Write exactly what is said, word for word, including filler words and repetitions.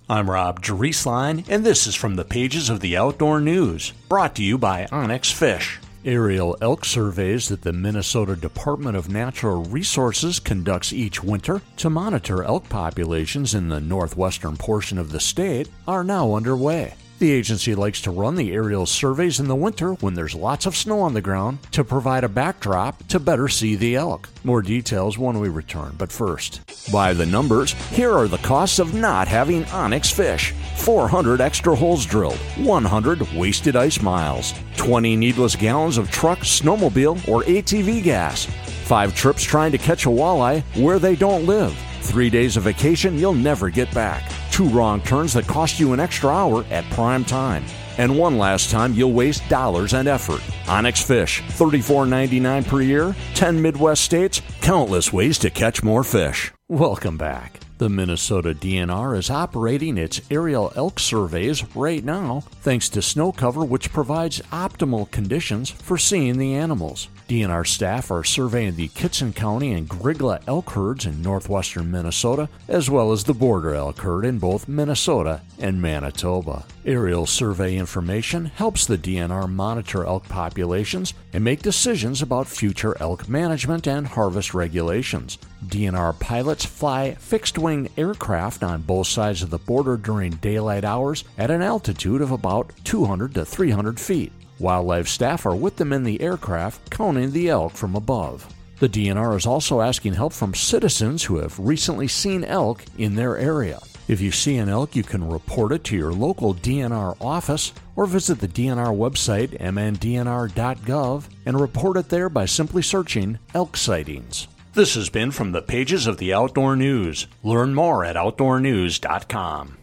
I'm Rob Drieslein, and this is from the pages of the Outdoor News, brought to you by Onyx Fish. Aerial elk surveys that the Minnesota Department of Natural Resources conducts each winter to monitor elk populations in the northwestern portion of the state are now underway. The agency likes to run the aerial surveys in the winter when there's lots of snow on the ground to provide a backdrop to better see the elk. More details when we return, but first, by the numbers, here are the costs of not having Onyx Fish. four hundred extra holes drilled, one hundred wasted ice miles, twenty needless gallons of truck, snowmobile, or A T V gas, five trips trying to catch a walleye where they don't live, three days of vacation you'll never get back, two wrong turns that cost you an extra hour at prime time, and one last time you'll waste dollars and effort. Onyx Fish, thirty-four ninety-nine per year, ten Midwest states, countless ways to catch more fish. Welcome back. The Minnesota D N R is operating its aerial elk surveys right now thanks to snow cover, which provides optimal conditions for seeing the animals. D N R staff are surveying the Kittson County and Grygla elk herds in northwestern Minnesota, as well as the border elk herd in both Minnesota and Manitoba. Aerial survey information helps the D N R monitor elk populations and make decisions about future elk management and harvest regulations. D N R pilots fly fixed-wing aircraft on both sides of the border during daylight hours at an altitude of about two hundred to three hundred feet. Wildlife staff are with them in the aircraft, counting the elk from above. The D N R is also asking help from citizens who have recently seen elk in their area. If you see an elk, you can report it to your local D N R office or visit the D N R website, m n d n r dot gov, and report it there by simply searching elk sightings. This has been from the pages of the Outdoor News. Learn more at outdoor news dot com.